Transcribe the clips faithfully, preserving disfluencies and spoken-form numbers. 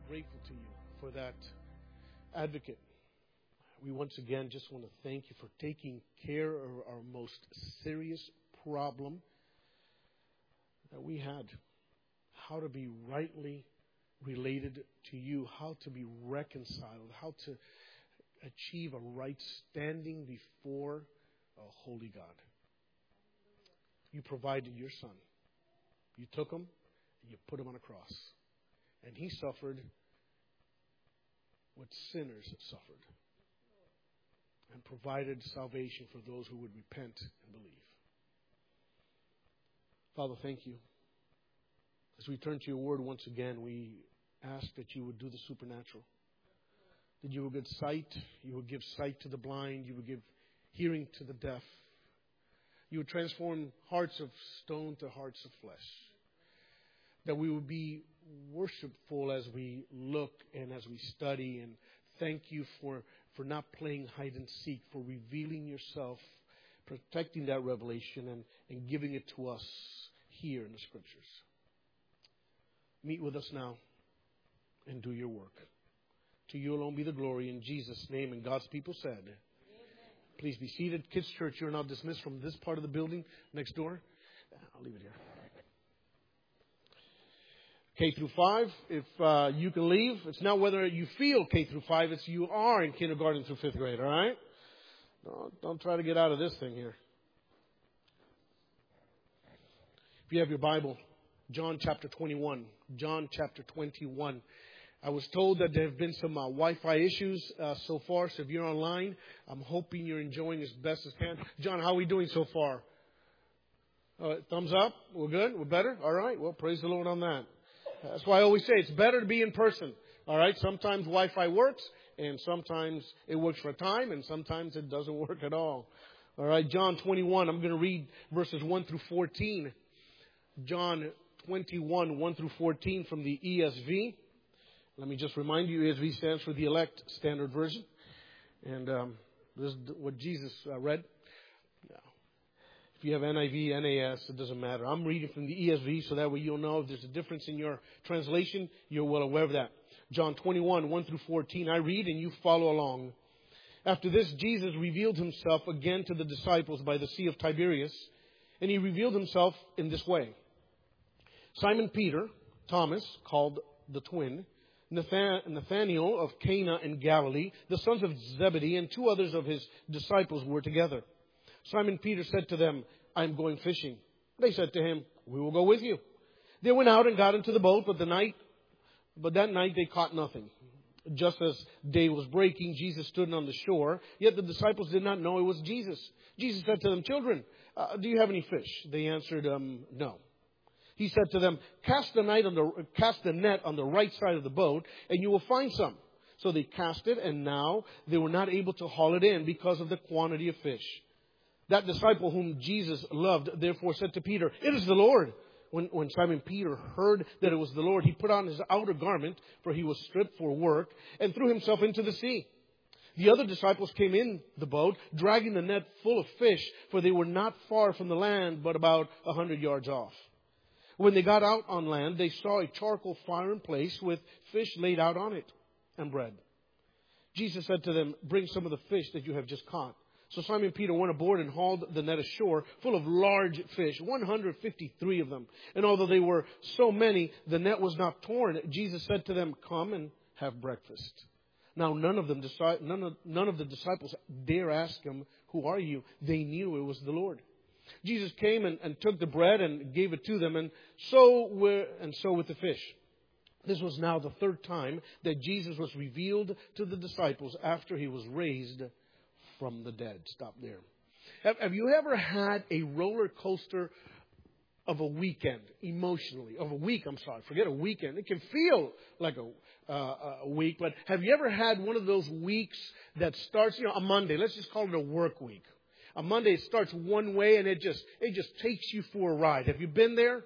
grateful to you for that advocate. We once again just want to thank you for taking care of our most serious problem that we had. How to be rightly related to you, how to be reconciled, how to achieve a right standing before a holy God. You provided your Son. You took him and you put him on a cross. And he suffered what sinners suffered. And provided salvation for those who would repent and believe. Father, thank you. As we turn to your word once again, we ask that you would do the supernatural. That you would give sight, you would give sight to the blind, you would give hearing to the deaf. You would transform hearts of stone to hearts of flesh. That we would be worshipful as we look and as we study. And thank you for, for not playing hide and seek, for revealing yourself, protecting that revelation and, and giving it to us here in the Scriptures. Meet with us now and do your work. To you alone be the glory in Jesus' name. And God's people said, amen. Please be seated. Kids Church, you're now dismissed from this part of the building next door. I'll leave it here. K through five, if uh, you can leave. It's not whether you feel K through five, it's you are in kindergarten through fifth grade, all right? Don't, don't try to get out of this thing here. If you have your Bible, John chapter twenty-one. John chapter twenty-one. I was told that there have been some uh, Wi-Fi issues uh, so far, so if you're online, I'm hoping you're enjoying as best as can. John, how are we doing so far? Uh, thumbs up? We're good? We're better? All right. Well, praise the Lord on that. That's why I always say it's better to be in person. All right. Sometimes Wi-Fi works, and sometimes it works for a time, and sometimes it doesn't work at all. All right. John twenty-one. I'm going to read verses one through fourteen. John twenty-one, one through fourteen from the E S V. Let me just remind you, E S V stands for the Elect Standard Version. And um, this is what Jesus uh, read. If you have N I V, N A S, it doesn't matter. I'm reading from the E S V, so that way you'll know if there's a difference in your translation. You're well aware of that. John twenty-one, one through fourteen. I read and you follow along. After this, Jesus revealed himself again to the disciples by the Sea of Tiberias. And he revealed himself in this way. Simon Peter, Thomas, called the twin, Nathanael of Cana in Galilee, the sons of Zebedee, and two others of his disciples were together. Simon Peter said to them, I am going fishing. They said to him, we will go with you. They went out and got into the boat, but the night, but that night they caught nothing. Just as day was breaking, Jesus stood on the shore, yet the disciples did not know it was Jesus. Jesus said to them, children, uh, do you have any fish? They answered, um, no. He said to them, cast the, night on the, cast the net on the right side of the boat, and you will find some. So they cast it, and now they were not able to haul it in because of the quantity of fish. That disciple whom Jesus loved, therefore, said to Peter, it is the Lord. When, when Simon Peter heard that it was the Lord, he put on his outer garment, for he was stripped for work, and threw himself into the sea. The other disciples came in the boat, dragging the net full of fish, for they were not far from the land, but about a hundred yards off. When they got out on land, they saw a charcoal fire in place with fish laid out on it and bread. Jesus said to them, bring some of the fish that you have just caught. So Simon Peter went aboard and hauled the net ashore full of large fish, one hundred fifty-three of them. And although they were so many, the net was not torn. Jesus said to them, come and have breakfast. Now none of them, none of, none of the disciples dare ask him, who are you? They knew it was the Lord. Jesus came and, and took the bread and gave it to them, and so were, and so with the fish. This was now the third time that Jesus was revealed to the disciples after he was raised from the dead. Stop there. Have, have you ever had a roller coaster of a weekend, emotionally? Of a week, I'm sorry. Forget a weekend. It can feel like a, uh, a week, but have you ever had one of those weeks that starts, you know, a Monday? Let's just call it a work week. A Monday it starts one way and it just it just takes you for a ride. Have you been there?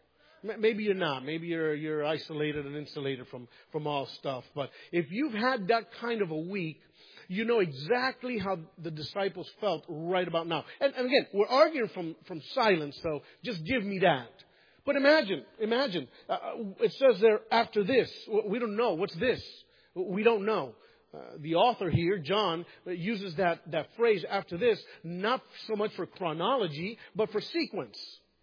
Maybe you're not. Maybe you're you're isolated and insulated from, from all stuff. But if you've had that kind of a week, you know exactly how the disciples felt right about now. And, and again, we're arguing from, from silence, so just give me that. But imagine, imagine, uh, it says there after this. We don't know. What's this? We don't know. Uh, the author here, John, uses that, that phrase after this, not so much for chronology, but for sequence.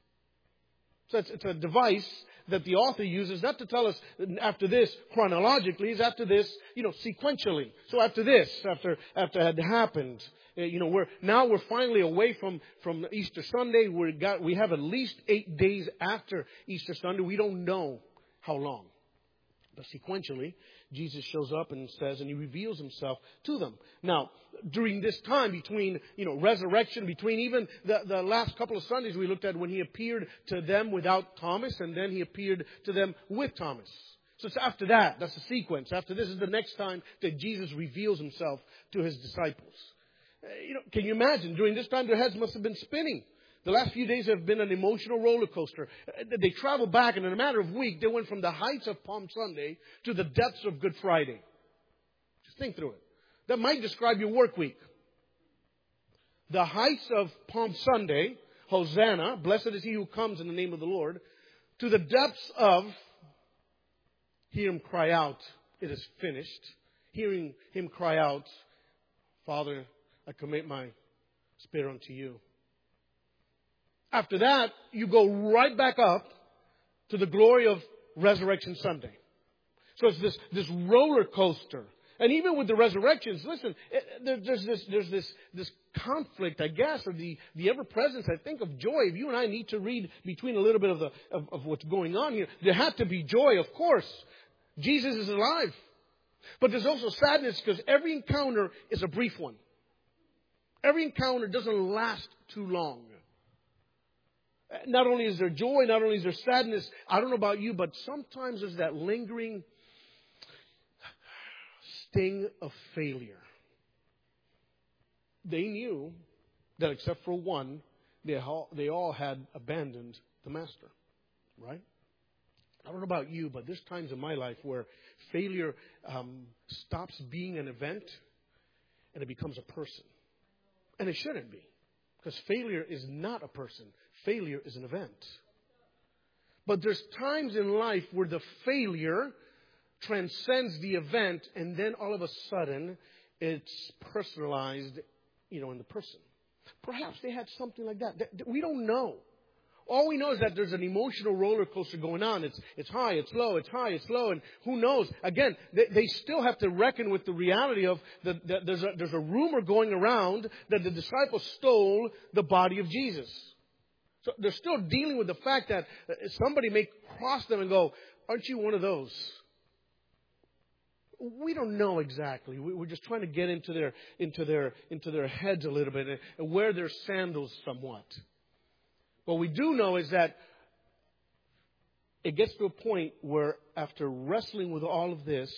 So it's, it's a device that the author uses not to tell us after this chronologically, it's after this, you know, sequentially. So after this, after after it had happened, uh, you know, we're now we're finally away from, from Easter Sunday. We got we have at least eight days after Easter Sunday. We don't know how long. But sequentially, Jesus shows up and says, and he reveals himself to them. Now, during this time between, you know, resurrection, between even the, the last couple of Sundays we looked at when he appeared to them without Thomas, and then he appeared to them with Thomas. So it's after that. That's the sequence. After this is the next time that Jesus reveals himself to his disciples. Uh, you know, can you imagine? During this time, their heads must have been spinning. The last few days have been an emotional roller coaster. They traveled back, and in a matter of a week, they went from the heights of Palm Sunday to the depths of Good Friday. Just think through it. That might describe your work week. The heights of Palm Sunday, Hosanna, blessed is he who comes in the name of the Lord, to the depths of, hear him cry out, it is finished. Hearing him cry out, Father, I commit my spirit unto you. After that, you go right back up to the glory of Resurrection Sunday. So it's this, this roller coaster. And even with the resurrections, listen, there, there's this, there's this, this conflict, I guess, or the, the ever-presence, I think, of joy. If you and I need to read between a little bit of the, of, of what's going on here, there had to be joy, of course. Jesus is alive. But there's also sadness because every encounter is a brief one. Every encounter doesn't last too long. Not only is there joy, not only is there sadness, I don't know about you, but sometimes there's that lingering sting of failure. They knew that except for one, they all, they all had abandoned the Master. Right? I don't know about you, but there's times in my life where failure um, stops being an event and it becomes a person. And it shouldn't be. Because failure is not a person. Failure is an event. But there's times in life where the failure transcends the event, and then all of a sudden it's personalized, you know, in the person. Perhaps they had something like that. We don't know. All we know is that there's an emotional roller coaster going on. It's it's high, it's low, it's high, it's low, and who knows? Again, they, they still have to reckon with the reality of the, the, there's a there's a rumor going around that the disciples stole the body of Jesus. So they're still dealing with the fact that somebody may cross them and go, "Aren't you one of those?" We don't know exactly. We're just trying to get into their into their into their heads a little bit and wear their sandals somewhat. What we do know is that it gets to a point where after wrestling with all of this,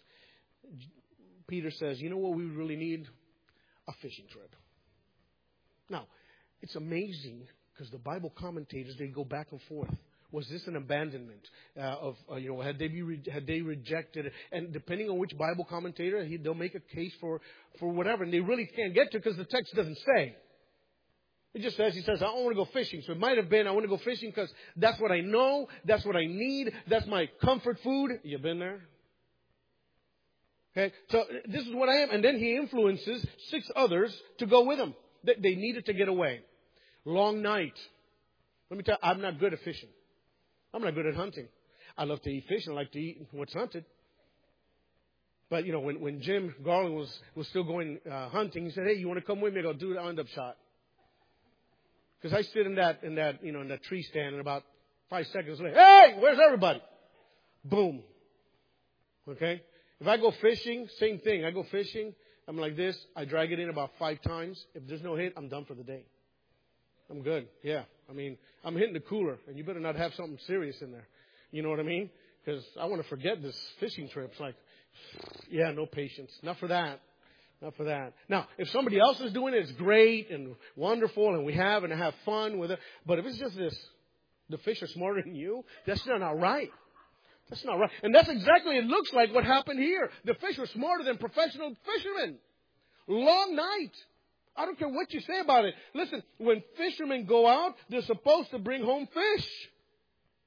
Peter says, you know what we really need? A fishing trip. Now, it's amazing because the Bible commentators, they go back and forth. Was this an abandonment uh, of, uh, you know, had they be re- had they rejected it? And depending on which Bible commentator, he, they'll make a case for, for whatever. And they really can't get to it because the text doesn't say. It just says, he says, I want to go fishing. So it might have been, I want to go fishing because that's what I know. That's what I need. That's my comfort food. You been there? Okay. So this is what I am. And then he influences six others to go with him. They, they needed to get away. Long night. Let me tell you, I'm not good at fishing. I'm not good at hunting. I love to eat fish and I like to eat what's hunted. But, you know, when, when Jim Garland was, was still going uh, hunting, he said, hey, you want to come with me? I go, dude, I'll end up shot. Because I sit in that, in that, you know, in that tree stand, and about five seconds later, hey, where's everybody? Boom. Okay? If I go fishing, same thing. I go fishing, I'm like this. I drag it in about five times. If there's no hit, I'm done for the day. I'm good. Yeah. I mean, I'm hitting the cooler, and you better not have something serious in there. You know what I mean? Because I want to forget this fishing trip. It's like, yeah, no patience. Not for that. Not for that. Now, if somebody else is doing it, it's great and wonderful, and we have and have fun with it. But if it's just this, the fish are smarter than you, that's not right. That's not right. And that's exactly, it looks like what happened here. The fish were smarter than professional fishermen. Long night. I don't care what you say about it. Listen, when fishermen go out, they're supposed to bring home fish.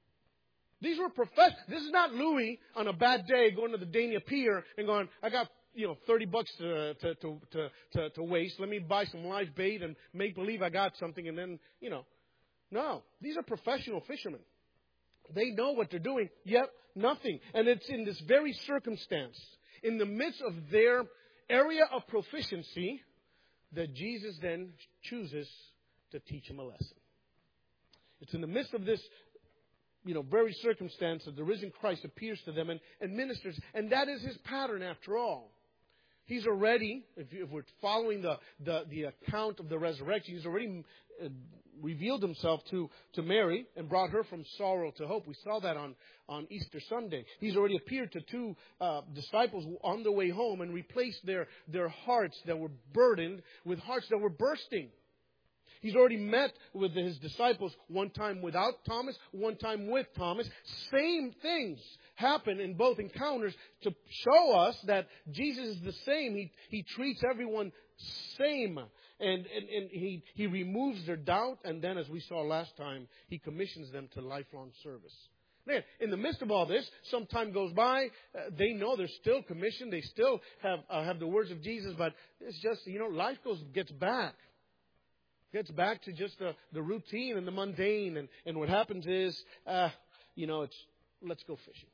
These were professionals. This is not Louis on a bad day going to the Dania Pier and going, I got, you know, thirty bucks to, to, to, to, to, to waste. Let me buy some live bait and make believe I got something and then, you know. No, these are professional fishermen. They know what they're doing, yet nothing. And it's in this very circumstance, in the midst of their area of proficiency, that Jesus then chooses to teach them a lesson. It's in the midst of this, you know, very circumstance that the risen Christ appears to them and, and ministers. And that is His pattern after all. He's already, if, you, if we're following the, the, the account of the resurrection, He's already uh, revealed Himself to, to Mary and brought her from sorrow to hope. We saw that on, on Easter Sunday. He's already appeared to two uh, disciples on their way home and replaced their, their hearts that were burdened with hearts that were bursting. He's already met with His disciples one time without Thomas, one time with Thomas. Same things happen in both encounters to show us that Jesus is the same. He, he treats everyone same. And, and, and he, he removes their doubt. And then, as we saw last time, He commissions them to lifelong service. Man, in the midst of all this, some time goes by. Uh, they know they're still commissioned. They still have uh, have the words of Jesus. But it's just, you know, life goes gets back. Gets back to just the, the routine and the mundane. And, and what happens is, uh, you know, it's, let's go fishing.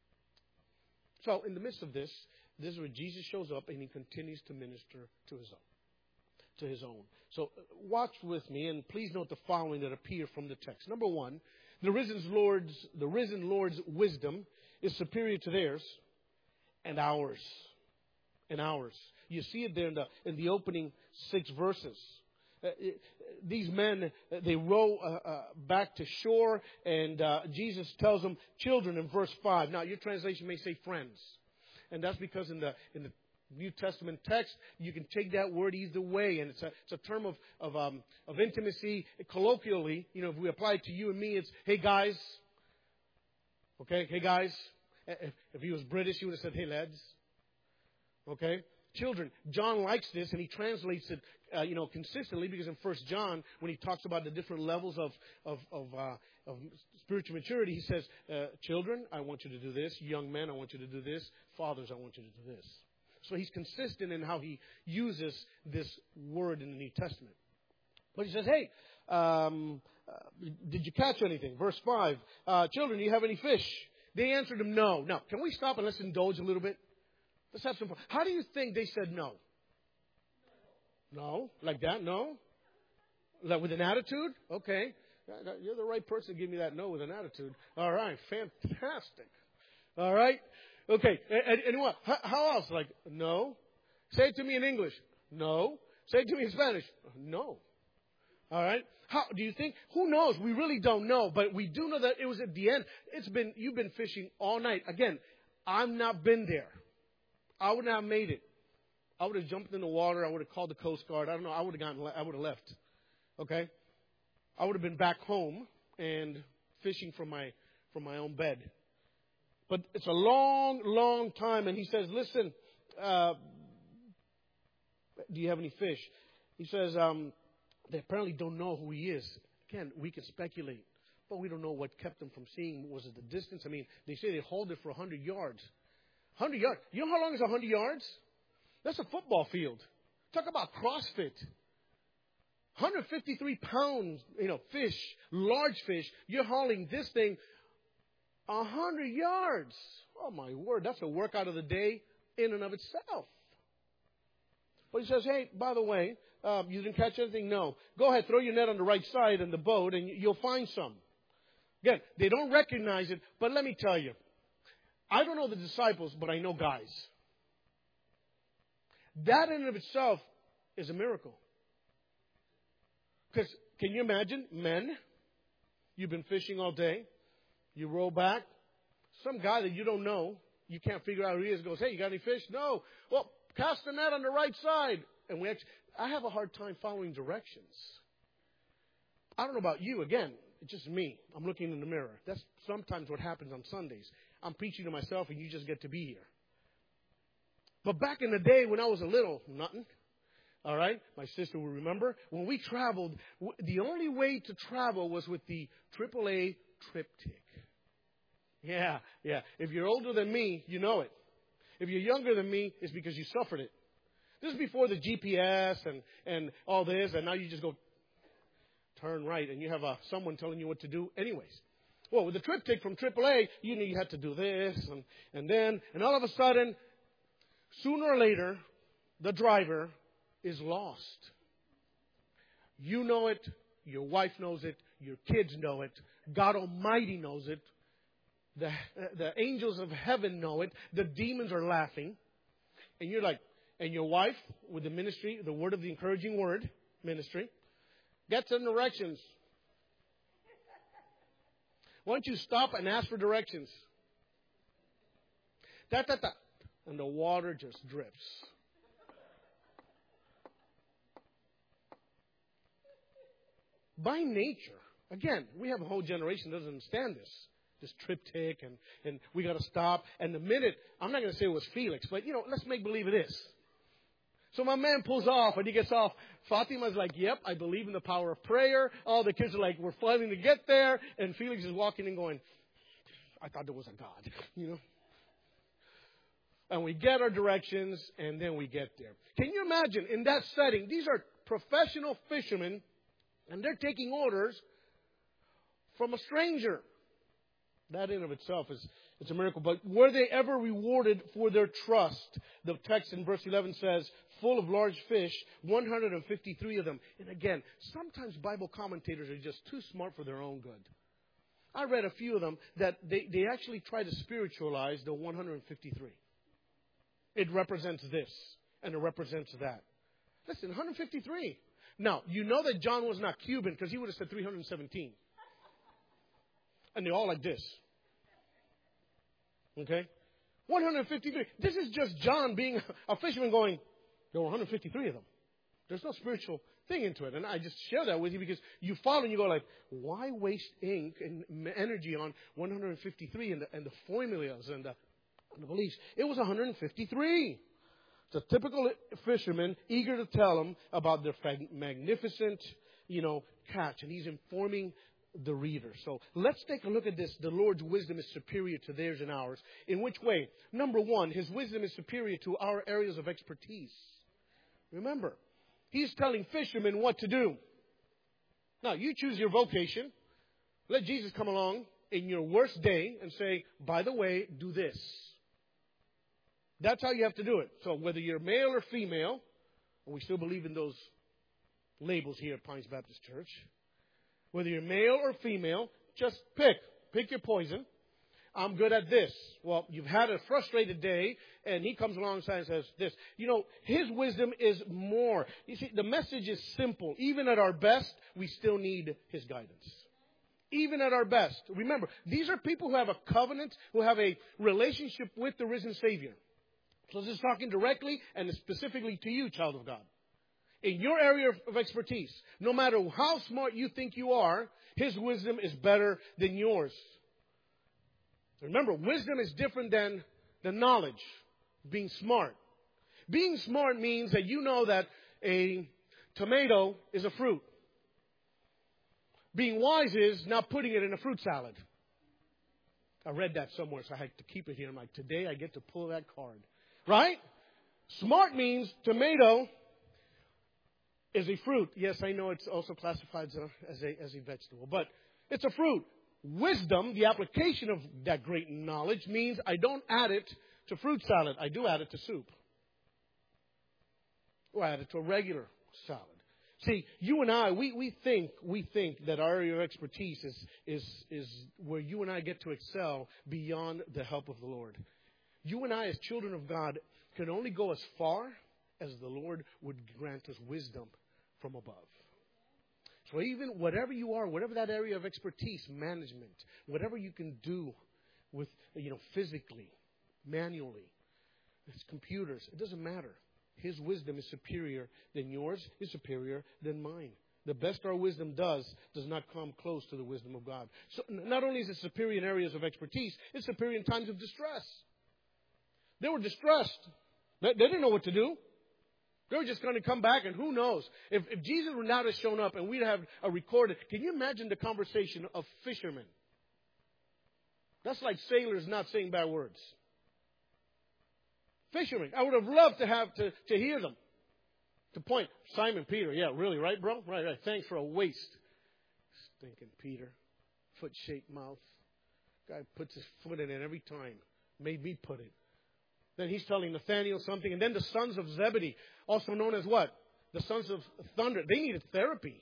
So in the midst of this, this is where Jesus shows up and He continues to minister to His own. To His own. So watch with me and please note the following that appear from the text. Number one, the risen Lord's, the risen Lord's wisdom is superior to theirs and ours. And ours. You see it there in the, in the opening six verses. Uh, these men, uh, they row uh, uh, back to shore, and uh, Jesus tells them, children, in verse five. Now, your translation may say friends. And that's because in the in the New Testament text, you can take that word either way. And it's a, it's a term of of, um, of intimacy. Colloquially, you know, if we apply it to you and me, it's, hey, guys. Okay, hey, guys. If, if he was British, he would have said, hey, lads. Okay? Children. John likes this, and he translates it, uh, you know, consistently, because in First John, when he talks about the different levels of of of, uh, of spiritual maturity, he says, uh, "Children, I want you to do this. Young men, I want you to do this. Fathers, I want you to do this." So he's consistent in how he uses this word in the New Testament. But he says, "Hey, um, uh, did you catch anything?" Verse five. Uh, Children, do you have any fish? They answered him, "No." Now, can we stop and let's indulge a little bit? Let's have some fun. How do you think they said no? No? Like that? No? Like with an attitude? Okay. You're the right person to give me that no with an attitude. All right. Fantastic. All right. Okay. And, and what? How else? Like, no? Say it to me in English. No. Say it to me in Spanish. No. All right. How do you think? Who knows? We really don't know. But we do know that it was at the end. It's been, you've been fishing all night. Again, I've not been there. I would not have made it. I would have jumped in the water. I would have called the Coast Guard. I don't know. I would have gotten. I would have left. Okay. I would have been back home and fishing from my from my own bed. But it's a long, long time. And he says, "Listen, uh, do you have any fish?" He says, um, "They apparently don't know who he is." Again, we can speculate, but we don't know what kept them from seeing. Was it the distance? I mean, they say they hauled it for a hundred yards. Hundred yards. You know how long is a hundred yards? That's a football field. Talk about CrossFit. one hundred fifty-three pounds, you know, fish, large fish. You're hauling this thing a hundred yards. Oh my word, that's a workout of the day in and of itself. But he says, "Hey, by the way, um, you didn't catch anything? No. Go ahead, throw your net on the right side in the boat, and you'll find some." Again, they don't recognize it, but let me tell you, I don't know the disciples, but I know guys. That in and of itself is a miracle. Because can you imagine, men, you've been fishing all day, you roll back, some guy that you don't know, you can't figure out who he is, goes, "Hey, you got any fish?" "No." "Well, cast the net on the right side." And we actually, I have a hard time following directions. I don't know about you. Again, it's just me. I'm looking in the mirror. That's sometimes what happens on Sundays. I'm preaching to myself and you just get to be here. But back in the day when I was a little, nothing. All right? My sister will remember. When we traveled, the only way to travel was with the triple A triptych. Yeah, yeah. If you're older than me, you know it. If you're younger than me, it's because you suffered it. This is before the G P S and, and all this, and now you just go turn right, and you have uh, someone telling you what to do anyways. Well, with the triptych from triple A, you knew you had to do this, and, and then, and all of a sudden, sooner or later, the driver is lost. You know it, your wife knows it, your kids know it, God Almighty knows it, the, the angels of heaven know it, the demons are laughing, and you're like, and your wife, with the ministry, the word of the encouraging word ministry, gets some directions. Why don't you stop and ask for directions? Ta ta ta. And the water just drips. By nature, again, we have a whole generation that doesn't understand this. This triptych and, and we got to stop. And the minute, I'm not going to say it was Felix, but, you know, let's make believe it is. So my man pulls off and he gets off. Fatima's like, yep, I believe in the power of prayer. All the kids are like, we're fighting to get there. And Felix is walking and going, I thought there was a God, you know. And we get our directions and then we get there. Can you imagine in that setting, these are professional fishermen and they're taking orders from a stranger. That in of itself is it's a miracle. But were they ever rewarded for their trust? The text in verse eleven says, full of large fish, one hundred fifty-three of them. And again, sometimes Bible commentators are just too smart for their own good. I read a few of them that they, they actually try to spiritualize the one hundred fifty-three. It represents this and it represents that. Listen, one hundred fifty-three. Now, you know that John was not Cuban because he would have said three hundred seventeen. And they're all like this. Okay? one hundred fifty-three. This is just John being a fisherman going, there were one hundred fifty-three of them. There's no spiritual thing into it. And I just share that with you because you follow and you go like, why waste ink and energy on one hundred fifty-three and the, and the formulas and the, and the beliefs? It was one hundred fifty-three. It's a typical fisherman eager to tell them about their magnificent, you know, catch. And he's informing the reader. So let's take a look at this. The Lord's wisdom is superior to theirs and ours. In which way? Number one, His wisdom is superior to our areas of expertise. Remember, He's telling fishermen what to do. Now, you choose your vocation. Let Jesus come along in your worst day and say, by the way, do this. That's how you have to do it. So whether you're male or female, and we still believe in those labels here at Pines Baptist Church, whether you're male or female, just pick. Pick your poison. I'm good at this. Well, you've had a frustrated day, and he comes alongside and says this. You know, his wisdom is more. You see, the message is simple. Even at our best, we still need his guidance. Even at our best. Remember, these are people who have a covenant, who have a relationship with the risen Savior. So this is talking directly and specifically to you, child of God. In your area of expertise, no matter how smart you think you are, His wisdom is better than yours. Remember, wisdom is different than, than knowledge, being smart. Being smart means that you know that a tomato is a fruit. Being wise is not putting it in a fruit salad. I read that somewhere, so I had to keep it here. I'm like, today I get to pull that card. Right? Smart means tomato is a fruit. Yes, I know it's also classified as a, as a, as a vegetable, but it's a fruit. Wisdom, the application of that great knowledge, means I don't add it to fruit salad. I do add it to soup. Or add it to a regular salad. See, you and I, we, we think we think that our area of expertise is, is, is where you and I get to excel beyond the help of the Lord. You and I, as children of God, can only go as far as the Lord would grant us wisdom from above. So even whatever you are, whatever that area of expertise, management, whatever you can do with, you know, physically, manually, it's computers, it doesn't matter. His wisdom is superior than yours, is superior than mine. The best our wisdom does does not come close to the wisdom of God. So not only is it superior in areas of expertise, it's superior in times of distress. They were distressed. They, they didn't know what to do. They were just going to come back, and who knows? If, if Jesus would not have shown up and we'd have a recorded, can you imagine the conversation of fishermen? That's like sailors not saying bad words. Fishermen. I would have loved to have to, to hear them. To point. Simon Peter. Yeah, really, right, bro? Right, right. Thanks for a waste. Stinking Peter. Foot-shaped mouth. Guy puts his foot in it every time. Made me put it. Then he's telling Nathaniel something. And then the sons of Zebedee, also known as what? The sons of thunder. They needed therapy.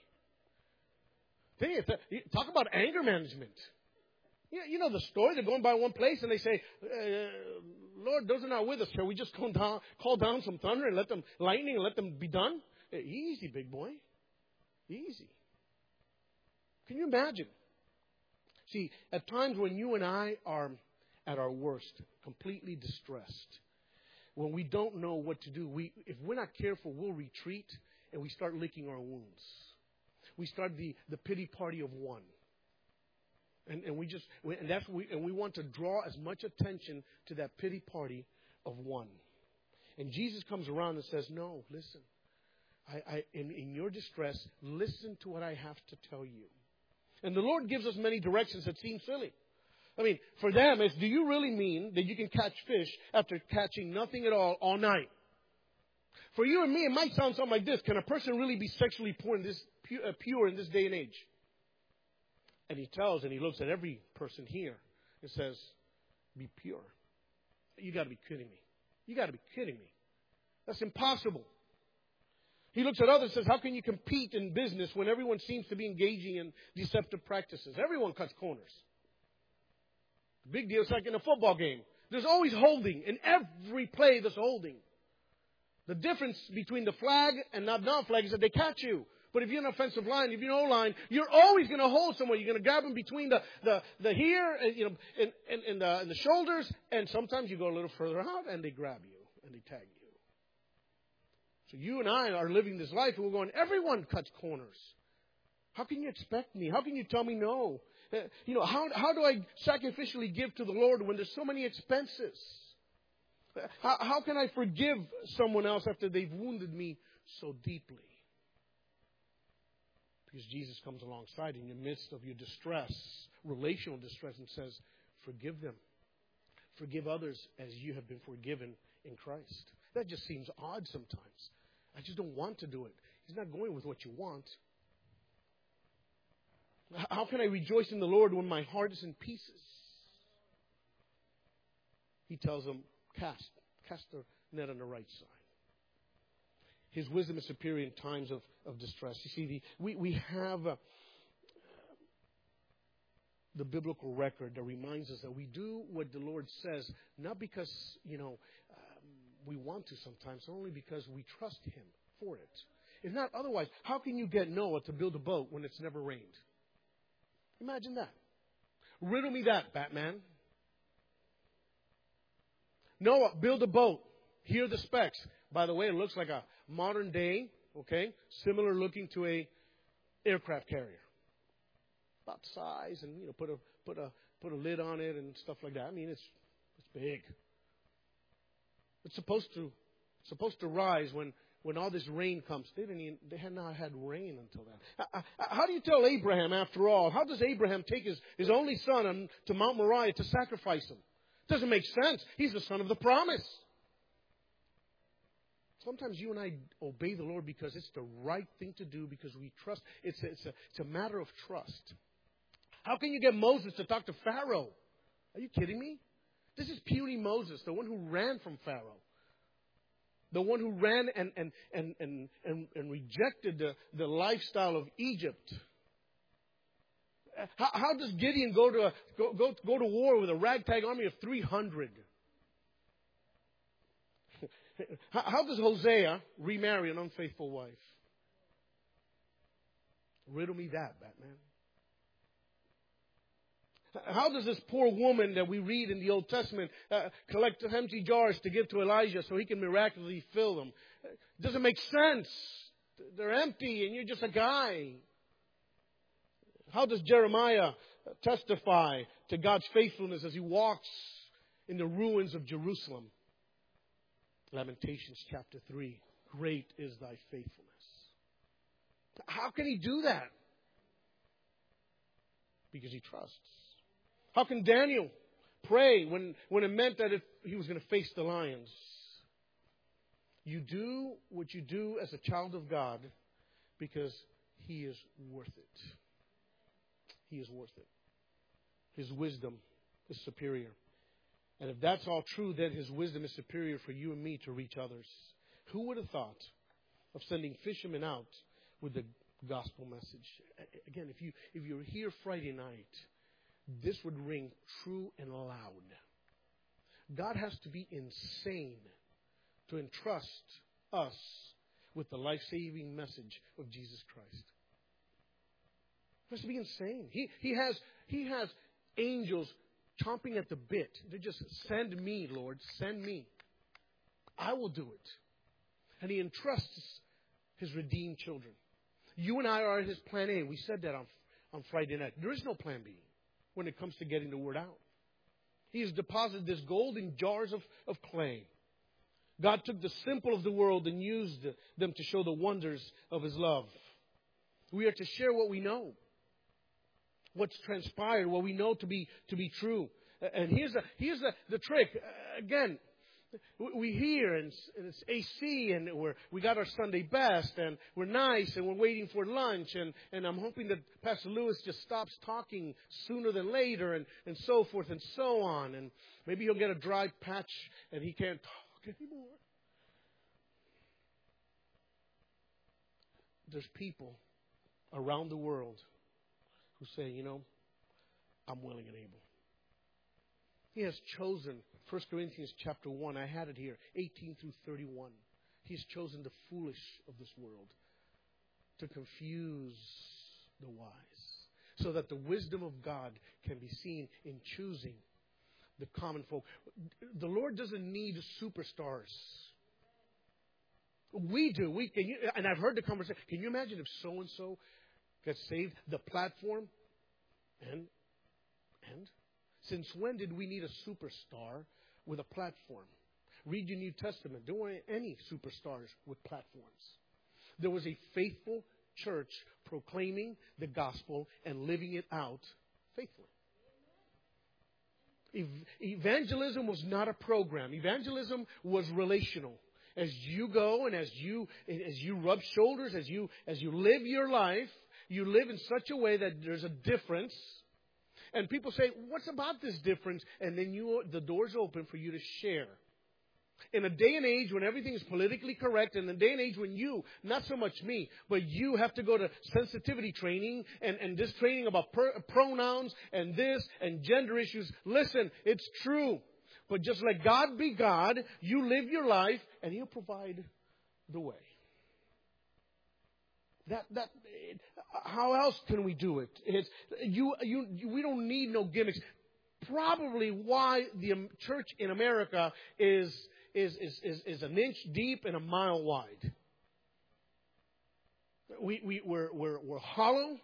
They needed th- Talk about anger management. You know, you know the story. They're going by one place and they say, uh, Lord, those are not with us. Shall we just call down, call down some thunder and let them, lightning and let them be done? Easy, big boy. Easy. Can you imagine? See, at times when you and I are at our worst, completely distressed, when we don't know what to do, we, if we're not careful, we'll retreat and we start licking our wounds. We start the, the pity party of one. And, and we just, and that's we, and we want to draw as much attention to that pity party of one. And Jesus comes around and says, no, listen, I, I, in, in your distress, listen to what I have to tell you. And the Lord gives us many directions that seem silly. I mean, for them, it's, do you really mean that you can catch fish after catching nothing at all all night? For you and me, it might sound something like this. Can a person really be sexually pure in this, pure, uh, pure in this day and age? And he tells and he looks at every person here and says, be pure. You got to be kidding me. You got to be kidding me. That's impossible. He looks at others and says, how can you compete in business when everyone seems to be engaging in deceptive practices? Everyone cuts corners. Big deal. It's like in a football game. There's always holding. In every play, there's holding. The difference between the flag and not non-flag is that they catch you. But if you're an offensive line, if you're an O-line, you're always going to hold someone. You're going to grab them between the, the, the here, you know, and, and, and, the, and the shoulders. And sometimes you go a little further out and they grab you and they tag you. So you and I are living this life and we're going, everyone cuts corners. How can you expect me? How can you tell me no? Uh, you know, how, how do I sacrificially give to the Lord when there's so many expenses? Uh, how, how can I forgive someone else after they've wounded me so deeply? Because Jesus comes alongside in the midst of your distress, relational distress, and says, forgive them. Forgive others as you have been forgiven in Christ. That just seems odd sometimes. I just don't want to do it. He's not going with what you want. How can I rejoice in the Lord when my heart is in pieces? He tells them, cast, cast the net on the right side. His wisdom is superior in times of, of distress. You see, the, we, we have uh, the biblical record that reminds us that we do what the Lord says, not because, you know, um, we want to sometimes, only because we trust Him for it. If not otherwise, how can you get Noah to build a boat when it's never rained? Imagine that. Riddle me that, Batman. Noah, build a boat. Here are the specs. By the way, it looks like a modern day, okay, similar looking to a aircraft carrier. About size, and you know, put a put a put a lid on it and stuff like that. I mean, it's it's big. It's supposed to supposed to rise when, when all this rain comes. They didn't even, they had not had rain until then. How do you tell Abraham, after all? How does Abraham take his, his only son to Mount Moriah to sacrifice him? It doesn't make sense. He's the son of the promise. Sometimes you and I obey the Lord because it's the right thing to do, because we trust. It's a, it's a, it's a matter of trust. How can you get Moses to talk to Pharaoh? Are you kidding me? This is puny Moses, the one who ran from Pharaoh. The one who ran and, and, and, and, and, and rejected the, the lifestyle of Egypt. How, how does Gideon go to, a, go, go, go to war with a ragtag army of three hundred? How, how does Hosea remarry an unfaithful wife? Riddle me that, Batman. How does this poor woman that we read in the Old Testament uh, collect empty jars to give to Elijah so he can miraculously fill them? It doesn't make sense. They're empty and you're just a guy. How does Jeremiah testify to God's faithfulness as he walks in the ruins of Jerusalem? Lamentations chapter three. Great is thy faithfulness. How can he do that? Because he trusts. How can Daniel pray when, when it meant that it, he was going to face the lions. You do what you do as a child of God because He is worth it. He is worth it. His wisdom is superior. And if that's all true, then His wisdom is superior for you and me to reach others. Who would have thought of sending fishermen out with the gospel message? Again, if you if you're here Friday night, this would ring true and loud. God has to be insane to entrust us with the life-saving message of Jesus Christ. He has to be insane. He he has he has angels chomping at the bit. They just, send me, Lord, send me. I will do it. And He entrusts His redeemed children. You and I are His plan A. We said that on, on Friday night. There is no plan B when it comes to getting the word out. He has deposited this gold in jars of, of clay. God took the simple of the world and used them to show the wonders of His love. We are to share what we know. What's transpired, what we know to be to be true. And here's the, here's the, the trick. Again, we hear and it's A C and we're, we got our Sunday best and we're nice and we're waiting for lunch. And, and I'm hoping that Pastor Lewis just stops talking sooner than later and, and so forth and so on. And maybe he'll get a dry patch and he can't talk anymore. There's people around the world who say, you know, I'm willing and able. He has chosen, First Corinthians chapter one, I had it here, eighteen through thirty-one. He's chosen the foolish of this world to confuse the wise, so that the wisdom of God can be seen in choosing the common folk. The Lord doesn't need superstars. We do. We can. You, and I've heard the conversation. Can you imagine if so and so gets saved? The platform, and and since when did we need a superstar with a platform? Read your New Testament. There weren't any superstars with platforms. There was a faithful church proclaiming the gospel and living it out faithfully. Evangelism was not a program. Evangelism was relational. As you go and as you as you rub shoulders, as you as you live your life, you live in such a way that there's a difference. And people say, "What's about this difference?" And then you the door's open for you to share. In a day and age when everything is politically correct, in a day and age when you, not so much me, but you have to go to sensitivity training and, and this training about per, pronouns and this and gender issues. Listen, it's true. But just let God be God. You live your life and He'll provide the way. That that how else can we do it? It's, you you we don't need no gimmicks. Probably why the church in America is is is is, is an inch deep and a mile wide. We we we're we're, we're hollow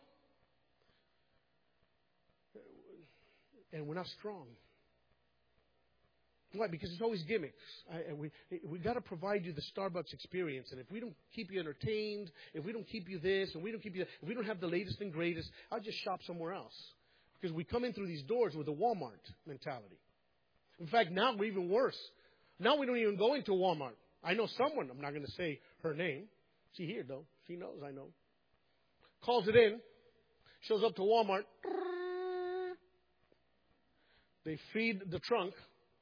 and we're not strong. Why? Because it's always gimmicks. I, we we got to provide you the Starbucks experience, and if we don't keep you entertained, if we don't keep you this, and we don't keep you, if we don't have the latest and greatest, I'll just shop somewhere else. Because we come in through these doors with a Walmart mentality. In fact, now we're even worse. Now we don't even go into Walmart. I know someone. I'm not going to say her name. She here though. She knows. I know. Calls it in. Shows up to Walmart. They feed the trunk.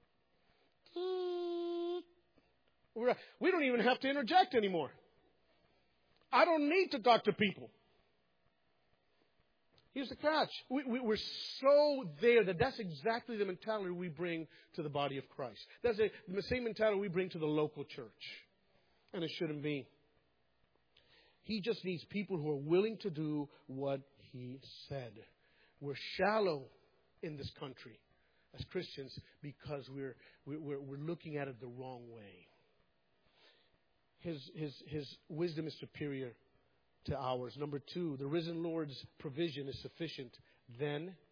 We don't even have to interject anymore. I don't need to talk to people. Here's the catch. We, we, we're so there that that's exactly the mentality we bring to the body of Christ. That's a, the same mentality we bring to the local church. And it shouldn't be. He just needs people who are willing to do what He said. We're shallow in this country as Christians because we're we're, we're looking at it the wrong way. His his his wisdom is superior to ours. Number two, the risen Lord's provision is sufficient then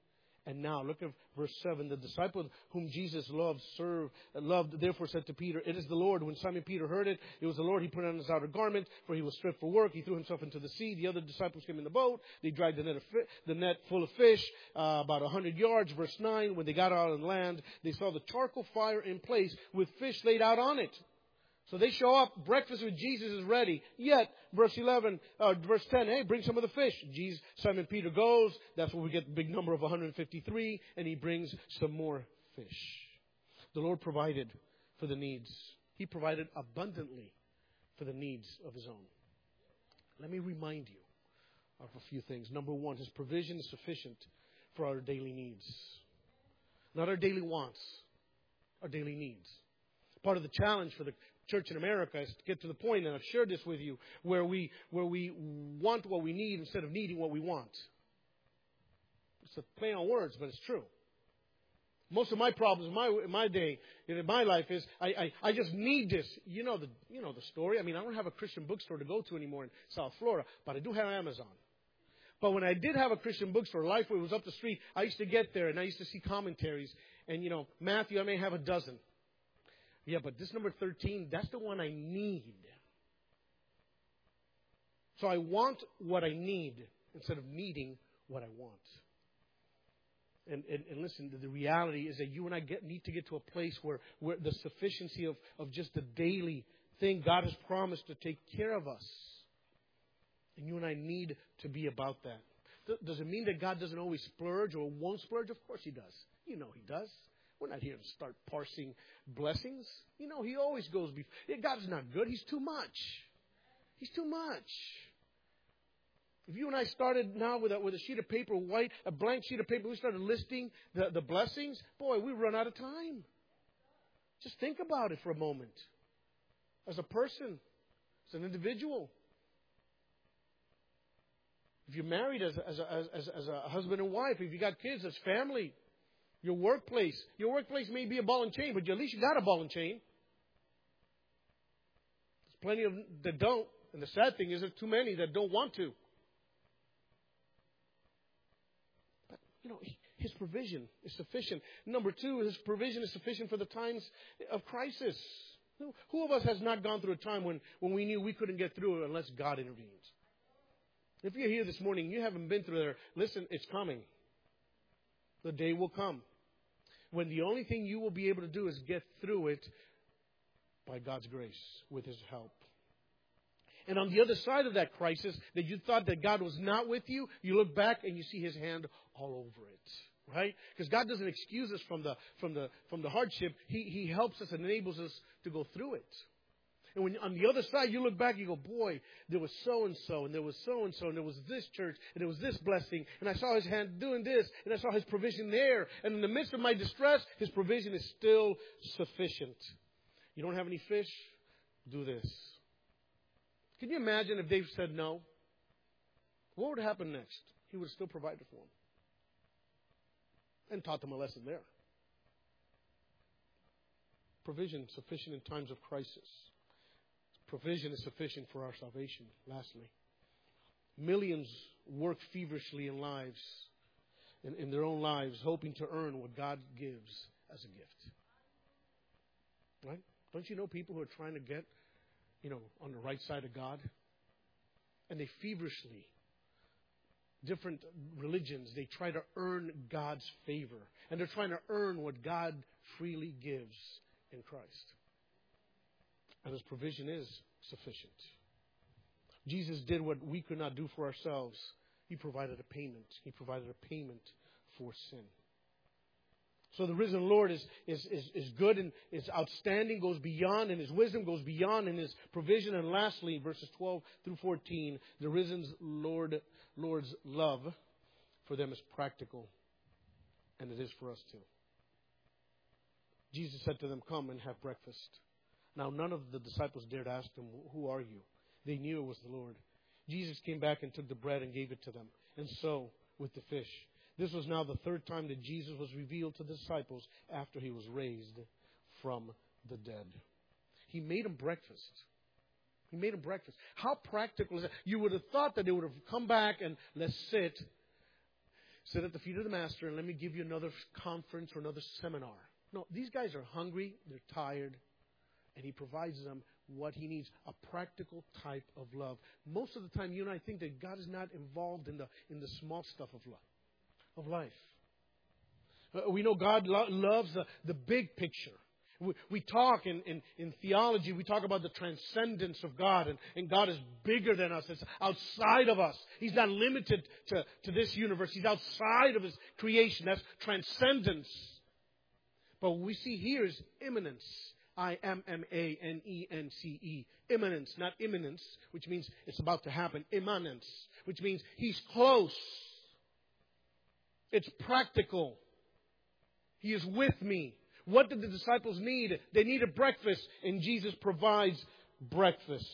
And now, look at verse seven. The disciple whom Jesus loved, served, loved, therefore said to Peter, "It is the Lord." When Simon Peter heard it, it was the Lord. He put on his outer garment, for he was stripped for work. He threw himself into the sea. The other disciples came in the boat. They dragged the net, of fi- the net full of fish, uh, about a hundred yards. Verse nine. When they got out on land, they saw the charcoal fire in place with fish laid out on it. So they show up, breakfast with Jesus is ready. Yet, verse eleven, uh, verse ten, hey, bring some of the fish. Jesus, Simon Peter goes. That's where we get the big number of one hundred fifty-three. And he brings some more fish. The Lord provided for the needs. He provided abundantly for the needs of His own. Let me remind you of a few things. Number one, His provision is sufficient for our daily needs. Not our daily wants, our daily needs. Part of the challenge for the church in America is to get to the point, and I've shared this with you, where we where we want what we need instead of needing what we want. It's a play on words, but it's true. Most of my problems in my in my day, in my life, is I, I, I just need this. You know the you know the story. I mean, I don't have a Christian bookstore to go to anymore in South Florida, but I do have Amazon. But when I did have a Christian bookstore, Lifeway was up the street. I used to get there and I used to see commentaries. And you know, Matthew, I may have a dozen. Yeah, but this number thirteen, that's the one I need. So I want what I need instead of needing what I want. And, and, and listen, the, the reality is that you and I get, need to get to a place where, where the sufficiency of, of just the daily thing God has promised to take care of us. And you and I need to be about that. Th- does it mean that God doesn't always splurge or won't splurge? Of course He does. You know He does. We're not here to start parsing blessings. You know, He always goes before. God's not good. He's too much. He's too much. If you and I started now with a, with a sheet of paper, white, a blank sheet of paper, we started listing the, the blessings, boy, we run out of time. Just think about it for a moment. As a person, as an individual. If you're married as, as, a, as, as a husband and wife, if you got kids as family, your workplace. Your workplace may be a ball and chain, but at least you got a ball and chain. There's plenty of that don't. And the sad thing is there's too many that don't want to. But, you know, His provision is sufficient. Number two, His provision is sufficient for the times of crisis. Who of us has not gone through a time when, when we knew we couldn't get through it unless God intervenes? If you're here this morning, you haven't been through there, listen, it's coming. The day will come when the only thing you will be able to do is get through it by God's grace, with His help. And on the other side of that crisis, that you thought that God was not with you, you look back and you see His hand all over it. Right? Because God doesn't excuse us from the from the from the hardship. He He helps us and enables us to go through it. And when on the other side you look back, you go, boy, there was so-and-so, and there was so-and-so, and there was this church, and there was this blessing, and I saw His hand doing this, and I saw His provision there. And in the midst of my distress, His provision is still sufficient. You don't have any fish? Do this. Can you imagine if Dave said no? What would happen next? He would have still provided for them. And taught them a lesson there. Provision sufficient in times of crisis. Provision is sufficient for our salvation. Lastly, millions work feverishly in lives, in, in their own lives, hoping to earn what God gives as a gift. Right? Don't you know people who are trying to get, you know, on the right side of God? And they feverishly, different religions, they try to earn God's favor. And they're trying to earn what God freely gives in Christ. And His provision is sufficient. Jesus did what we could not do for ourselves. He provided a payment. He provided a payment for sin. So the risen Lord is, is, is, is good and is outstanding, goes beyond, and His wisdom goes beyond in His provision. And lastly, verses twelve through fourteen, the risen Lord, Lord's love for them is practical, and it is for us too. Jesus said to them, "Come and have breakfast." Now, none of the disciples dared ask Him, "Who are you?" They knew it was the Lord. Jesus came back and took the bread and gave it to them, and so with the fish. This was now the third time that Jesus was revealed to the disciples after He was raised from the dead. He made them breakfast. He made them breakfast. How practical is that? You would have thought that they would have come back and let's sit. sit at the feet of the Master and let me give you another conference or another seminar. No, these guys are hungry, they're tired, and He provides them what He needs, a practical type of love. Most of the time, you and I think that God is not involved in the in the small stuff of love, of life. Uh, we know God lo- loves the, the big picture. We, we talk in, in, in theology, we talk about the transcendence of God, and, and God is bigger than us. It's outside of us. He's not limited to, to this universe. He's outside of His creation. That's transcendence. But what we see here is immanence. I M M A N E N C E. Immanence, not imminence, which means it's about to happen. Immanence, which means He's close. It's practical. He is with me. What did the disciples need? They needed breakfast, and Jesus provides breakfast.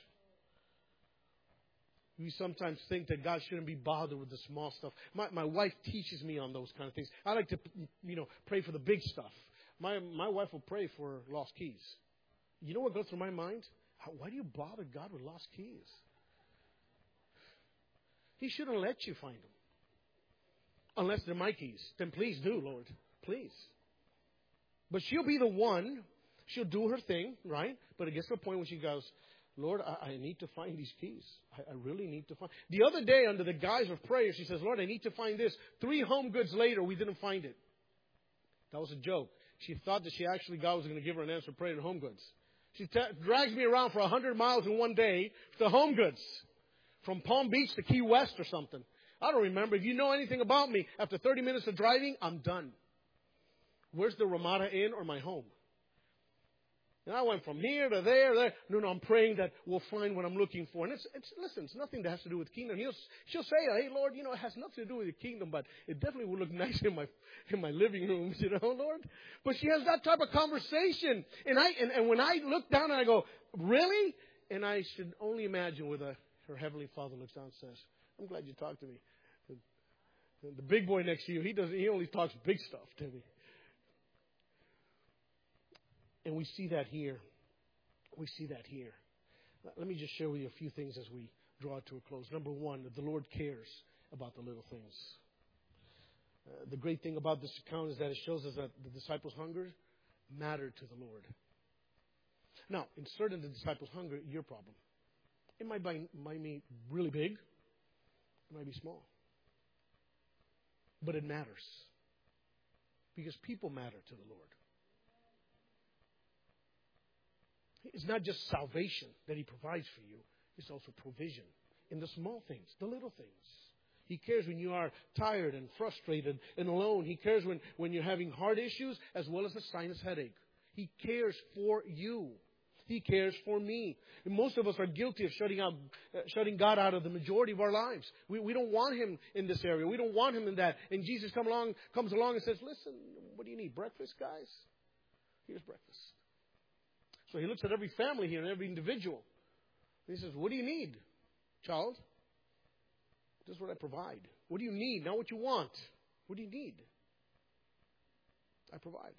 We sometimes think that God shouldn't be bothered with the small stuff. My, my wife teaches me on those kind of things. I like to, you know, pray for the big stuff. My my wife will pray for lost keys. You know what goes through my mind? How, why do you bother God with lost keys? He shouldn't let you find them. Unless they're my keys. Then please do, Lord. Please. But she'll be the one. She'll do her thing, right? But it gets to a point when she goes, Lord, I, I need to find these keys. I, I really need to find. The other day, under the guise of prayer, she says, Lord, I need to find this. Three home goods later, we didn't find it. That was a joke. She thought that she actually, God was going to give her an answer prayer in home goods. She t- drags me around for one hundred miles in one day to home goods. From Palm Beach to Key West or something. I don't remember. If you know anything about me, after thirty minutes of driving, I'm done. Where's the Ramada Inn or my home? And I went from here to there, there. No, no, I'm praying that we'll find what I'm looking for. And it's, it's listen, it's nothing that has to do with kingdom. He'll, she'll say, hey, Lord, you know, it has nothing to do with the kingdom, but it definitely would look nice in my in my living room, you know, Lord. But she has that type of conversation. And I and, and when I look down and I go, really? And I should only imagine with a, her Heavenly Father looks down and says, I'm glad you talked to me. The, the big boy next to you, he doesn't. He only talks big stuff to me. And we see that here. We see that here. Let me just share with you a few things as we draw it to a close. Number one, that the Lord cares about the little things. Uh, the great thing about this account is that it shows us that the disciples' hunger mattered to the Lord. Now, in certain the disciples' hunger, your problem. It might be, might be really big. It might be small. But it matters. Because people matter to the Lord. It's not just salvation that He provides for you. It's also provision in the small things, the little things. He cares when you are tired and frustrated and alone. He cares when, when you're having heart issues as well as a sinus headache. He cares for you. He cares for me. And most of us are guilty of shutting out, uh, shutting God out of the majority of our lives. We, we don't want Him in this area. We don't want Him in that. And Jesus come along, comes along and says, listen, what do you need? Breakfast, guys? Here's breakfast. So He looks at every family here and every individual. And He says, what do you need, child? This is what I provide. What do you need? Not what you want. What do you need? I provide.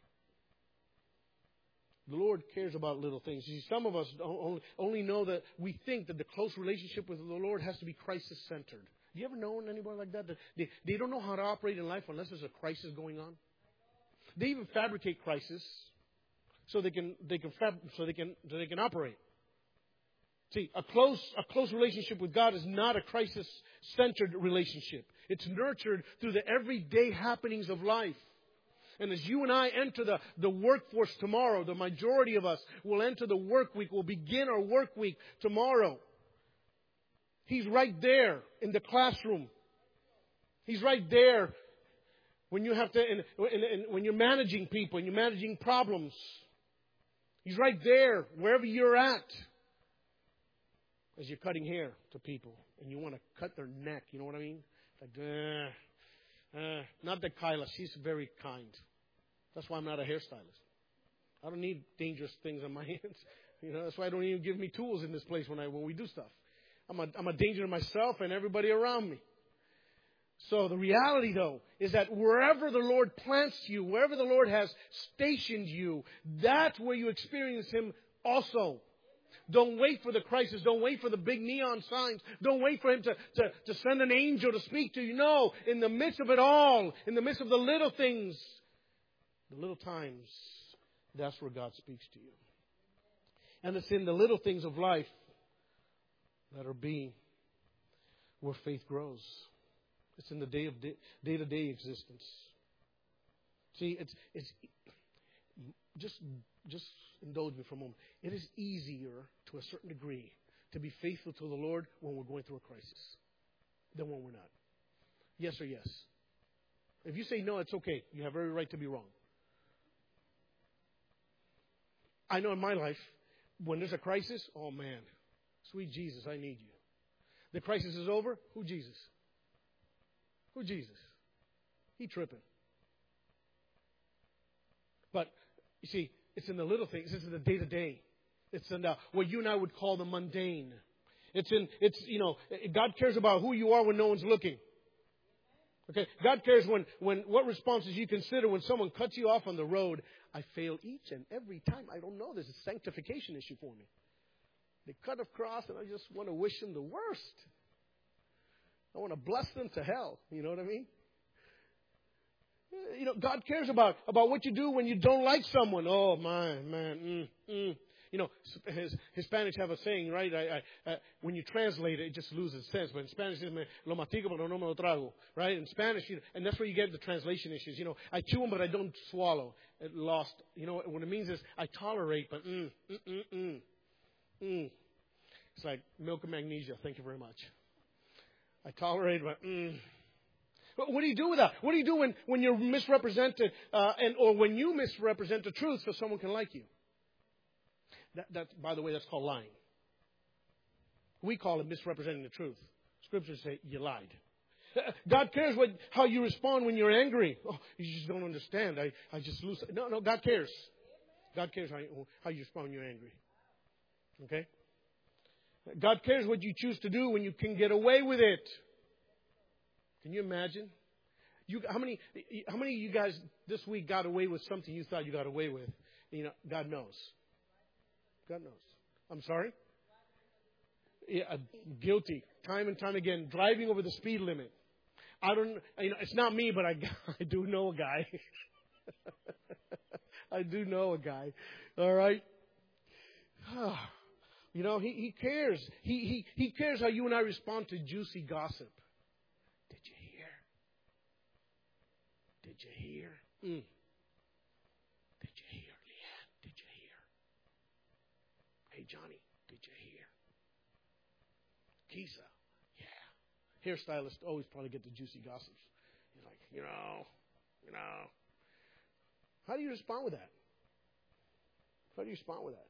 The Lord cares about little things. You see, some of us don't only know that we think that the close relationship with the Lord has to be crisis-centered. Do you ever know anybody like that? They, they don't know how to operate in life unless there's a crisis going on. They even fabricate crisis. So they can they can fab, so they can so they can operate. See, a close a close relationship with God is not a crisis-centered relationship. It's nurtured through the everyday happenings of life. And as you and I enter the, the workforce tomorrow, the majority of us will enter the work week, will begin our work week tomorrow. He's right there in the classroom. He's right there when you have to in, in, in, when you're managing people and you're managing problems. He's right there, wherever you're at. As you're cutting hair to people and you want to cut their neck, you know what I mean? Like, uh, uh, not that Kyla, she's very kind. That's why I'm not a hairstylist. I don't need dangerous things on my hands. You know, that's why I don't even give me tools in this place when I when we do stuff. I'm a I'm a danger to myself and everybody around me. So the reality, though, is that wherever the Lord plants you, wherever the Lord has stationed you, that's where you experience Him also. Don't wait for the crisis. Don't wait for the big neon signs. Don't wait for Him to, to, to send an angel to speak to you. No, in the midst of it all, in the midst of the little things, the little times, that's where God speaks to you. And it's in the little things of life that are being where faith grows. It's in the day of day, day-to-day existence. See, it's it's just just indulge me for a moment. It is easier to a certain degree to be faithful to the Lord when we're going through a crisis than when we're not. Yes or yes? If you say no, it's okay. You have every right to be wrong. I know in my life, when there's a crisis, oh man, sweet Jesus, I need you. The crisis is over. Who Jesus? Who Jesus? He tripping. But, you see, it's in the little things. It's in the day-to-day. It's in the, what you and I would call the mundane. It's in, it's, you know, God cares about who you are when no one's looking. Okay? God cares when, when, what responses you consider when someone cuts you off on the road. I fail each and every time. I don't know. There's a sanctification issue for me. They cut across and I just want to wish them the worst. I want to bless them to hell. You know what I mean? You know, God cares about, about what you do when you don't like someone. Oh, my, man. Mm, mm. You know, his, Hispanics have a saying, right? I, I, uh, when you translate it, it just loses sense. But in Spanish, it's lo mastico, pero no me lo trago. Right? In Spanish, you know, and that's where you get the translation issues. You know, I chew them, but I don't swallow. It lost. You know, what it means is I tolerate, but mm, mm, mm, mm, mm. It's like milk and magnesia. Thank you very much. I tolerate, but mm. What do you do with that? What do you do when, when you're misrepresented, uh, and or when you misrepresent the truth so someone can like you? That, that, by the way, that's called lying. We call it misrepresenting the truth. Scriptures say you lied. God cares what how you respond when you're angry. Oh, you just don't understand. I, I just lose. No, no, God cares. God cares how you, how you respond when you're angry. Okay? God cares what you choose to do when you can get away with it. Can you imagine? You, how many how many of you guys this week got away with something you thought you got away with? You know, God knows. God knows. I'm sorry? Yeah, guilty. Time and time again. Driving over the speed limit. I don't, you know, it's not me, but I, I do know a guy. I do know a guy. All right? You know, he, he cares. He, he, he cares how you and I respond to juicy gossip. Did you hear? Did you hear? Mm. Did you hear, Leanne? Did you hear? Hey, Johnny, did you hear? Kisa, yeah. Hairstylists always probably get the juicy gossips. He's like, you know, you know. How do you respond with that? How do you respond with that?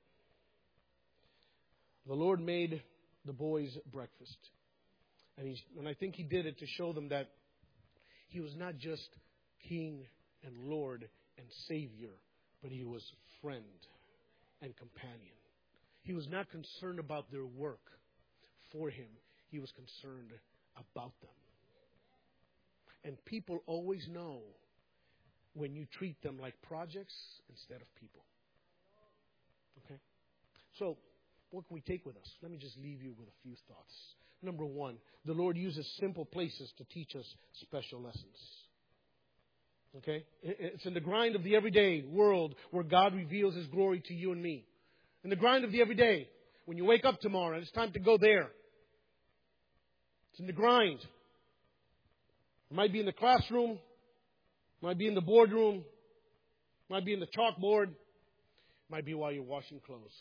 The Lord made the boys breakfast. And, he's, and I think He did it to show them that He was not just King and Lord and Savior, but He was friend and companion. He was not concerned about their work for Him. He was concerned about them. And people always know when you treat them like projects instead of people. Okay? So, what can we take with us? Let me just leave you with a few thoughts. Number one, the Lord uses simple places to teach us special lessons. Okay? It's in the grind of the everyday world where God reveals His glory to you and me. In the grind of the everyday, when you wake up tomorrow and it's time to go there. It's in the grind. It might be in the classroom. It might be in the boardroom. It might be in the chalkboard. It might be while you're washing clothes.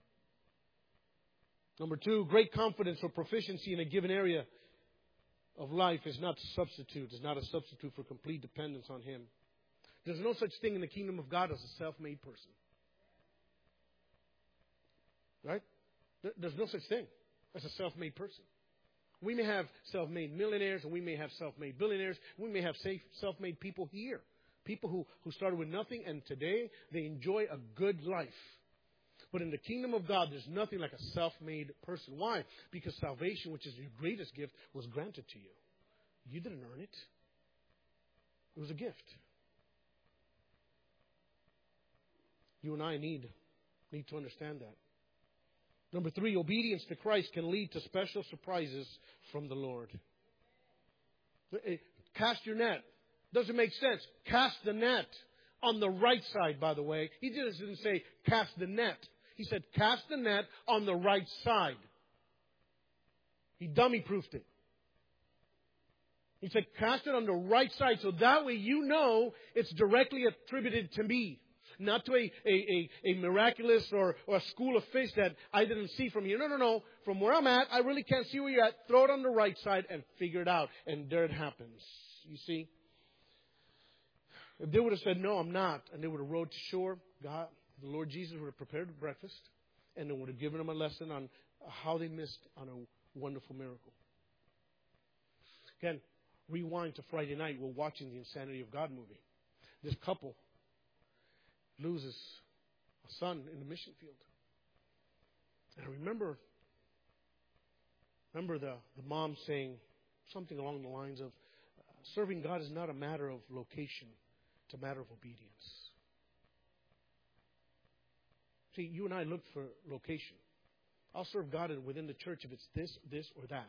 Number two, great confidence or proficiency in a given area of life is not a substitute. It's not a substitute for complete dependence on Him. There's no such thing in the kingdom of God as a self-made person. Right? There's no such thing as a self-made person. We may have self-made millionaires and we may have self-made billionaires. We may have self-made people here. People who, who started with nothing and today they enjoy a good life. But in the kingdom of God, there's nothing like a self-made person. Why? Because salvation, which is your greatest gift, was granted to you. You didn't earn it. It was a gift. You and I need, need to understand that. Number three, obedience to Christ can lead to special surprises from the Lord. Cast your net. Doesn't make sense. Cast the net on the right side, by the way. He just didn't say cast the net. He said cast the net on the right side. He dummy-proofed it. He said cast it on the right side so that way you know it's directly attributed to me. Not to a, a, a, a miraculous or, or a school of fish that I didn't see from here. No, no, no. From where I'm at, I really can't see where you're at. Throw it on the right side and figure it out. And there it happens. You see? If they would have said, no, I'm not, and they would have rowed to shore, God, the Lord Jesus would have prepared breakfast, and they would have given them a lesson on how they missed on a wonderful miracle. Again, rewind to Friday night. We're watching the Insanity of God movie. This couple loses a son in the mission field. And I remember, remember the, the mom saying something along the lines of, serving God is not a matter of location. It's a matter of obedience. See, you and I look for location. I'll serve God within the church if it's this, this, or that.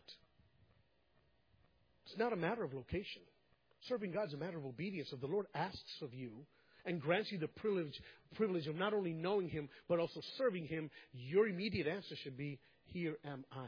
It's not a matter of location. Serving God is a matter of obedience. If the Lord asks of you and grants you the privilege, privilege of not only knowing Him, but also serving Him, your immediate answer should be, here am I.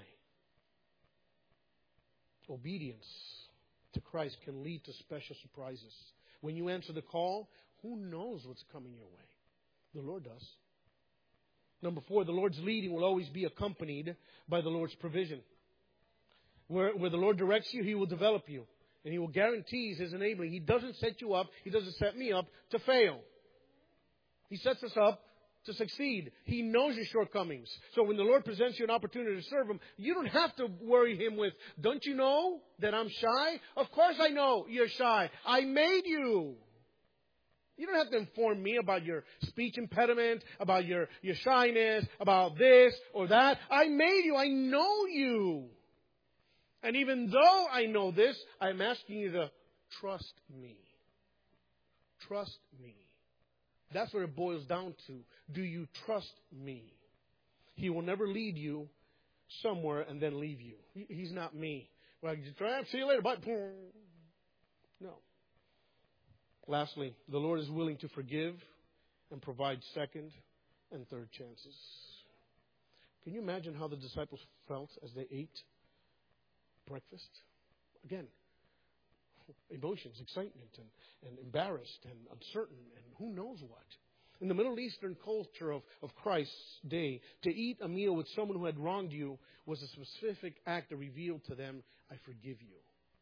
Obedience to Christ can lead to special surprises. When you answer the call, who knows what's coming your way? The Lord does. Number four, the Lord's leading will always be accompanied by the Lord's provision. Where, where the Lord directs you, He will develop you. And He will guarantee His enabling. He doesn't set you up, He doesn't set me up to fail. He sets us up to succeed. He knows your shortcomings. So when the Lord presents you an opportunity to serve Him, you don't have to worry Him with, don't you know that I'm shy? Of course I know you're shy. I made you. You don't have to inform me about your speech impediment, about your, your shyness, about this or that. I made you. I know you. And even though I know this, I'm asking you to trust me. Trust me. That's what it boils down to. Do you trust me? He will never lead you somewhere and then leave you. He, he's not me. Well, see you later. Bye. No. Lastly, the Lord is willing to forgive and provide second and third chances. Can you imagine how the disciples felt as they ate breakfast? Again, emotions, excitement, and, and embarrassed and uncertain and who knows what. In the Middle Eastern culture of, of Christ's day, to eat a meal with someone who had wronged you was a specific act that revealed to them, I forgive you.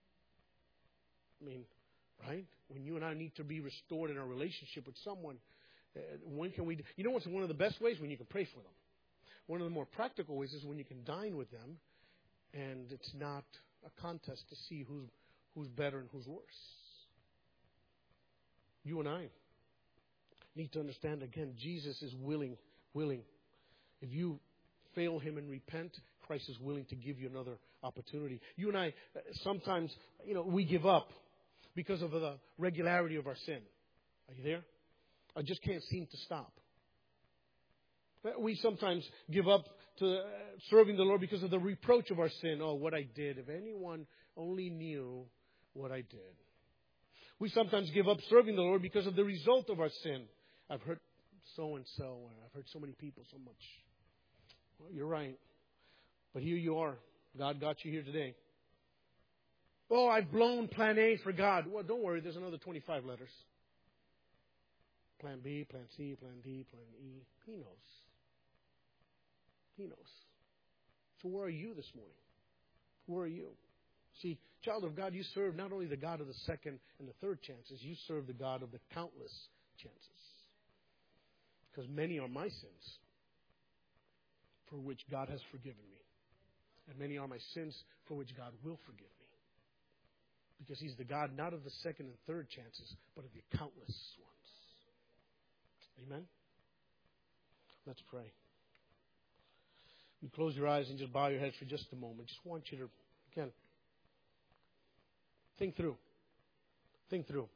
I mean, right? When you and I need to be restored in our relationship with someone, uh, when can we... You know what's one of the best ways? When you can pray for them. One of the more practical ways is when you can dine with them and it's not a contest to see who's who's better and who's worse. You and I need to understand again, Jesus is willing, willing. If you fail Him and repent, Christ is willing to give you another opportunity. You and I, sometimes, you know, we give up because of the regularity of our sin. Are you there? I just can't seem to stop. We sometimes give up to serving the Lord because of the reproach of our sin. Oh, what I did. If anyone only knew what I did. We sometimes give up serving the Lord because of the result of our sin. I've hurt so and so, or I've hurt so many people so much. Well, you're right. But here you are. God got you here today. Oh, I've blown plan A for God. Well, don't worry. There's another twenty-five letters. Plan B, plan C, plan D, plan E. He knows. He knows. So where are you this morning? Where are you? See, child of God, you serve not only the God of the second and the third chances, you serve the God of the countless chances. Because many are my sins for which God has forgiven me. And many are my sins for which God will forgive me. Because He's the God not of the second and third chances, but of the countless ones. Amen? Let's pray. You close your eyes and just bow your heads for just a moment. Just want you to, again, think through. Think through.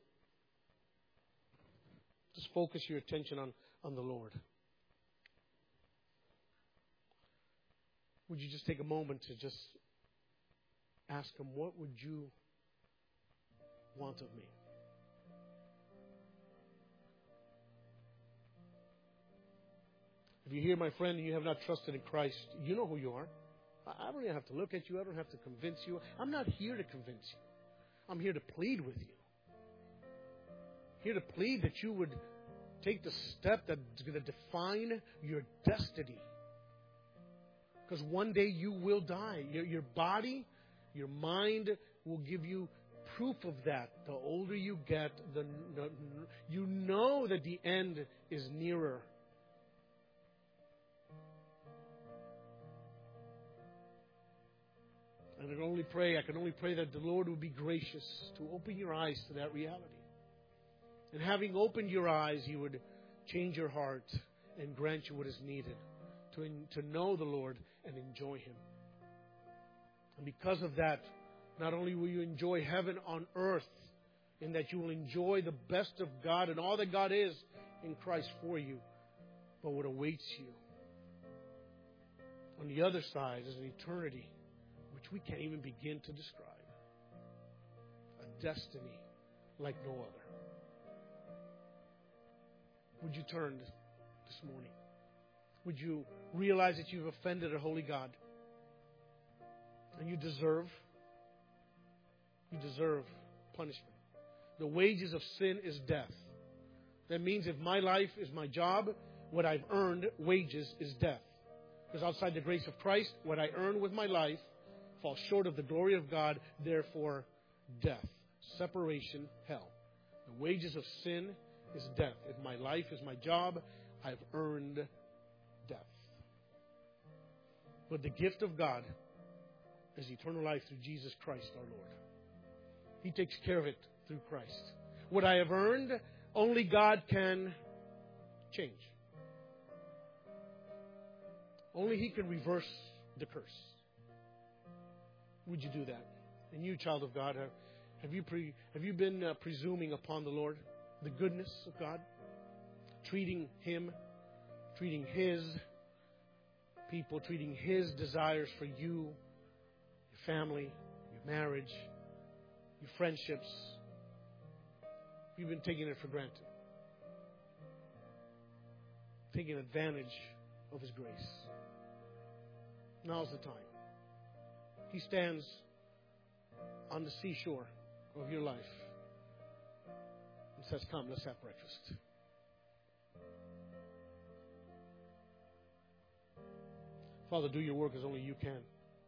Just focus your attention on, on the Lord. would you just take a moment to just ask Him, what would you want of me? If you're here, my friend, and you have not trusted in Christ, you know who you are. I don't even have to look at you. I don't have to convince you. I'm not here to convince you. I'm here to plead with you. Here to plead that you would take the step that's going to define your destiny. Because one day you will die. Your, your body, your mind will give you proof of that. The older you get, the, the you know that the end is nearer. And I can only pray, I can only pray that the Lord would be gracious to open your eyes to that reality. And having opened your eyes, He would change your heart and grant you what is needed to, to know the Lord and enjoy Him. And because of that, not only will you enjoy heaven on earth, in that you will enjoy the best of God and all that God is in Christ for you, but what awaits you on the other side is an eternity which we can't even begin to describe. A destiny like no other. Would you turn this morning? Would you realize that you've offended a holy God? And you deserve, you deserve punishment. The wages of sin is death. That means if my life is my job, what I've earned, wages, is death. Because outside the grace of Christ, what I earn with my life falls short of the glory of God, therefore death. Separation, hell. The wages of sin is death. If my life is my job, I've earned death. But the gift of God is eternal life through Jesus Christ our Lord. He takes care of it through Christ. What I have earned, only God can change. Only He can reverse the curse. Would you do that? And you, child of God, have, have you pre, have you been uh, presuming upon the Lord, the goodness of God, treating Him, treating His people, treating His desires for you, your family, your marriage, your friendships? You've been taking it for granted, taking advantage of His grace. Now's the time. He stands on the seashore of your life and says, come, let's have breakfast. Father, do your work as only you can.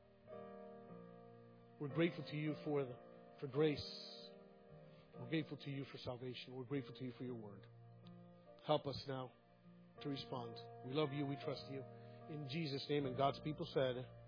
We're grateful to you for, the, for grace. We're grateful to you for salvation. We're grateful to you for your word. Help us now to respond. We love you. We trust you. In Jesus' name, and God's people said,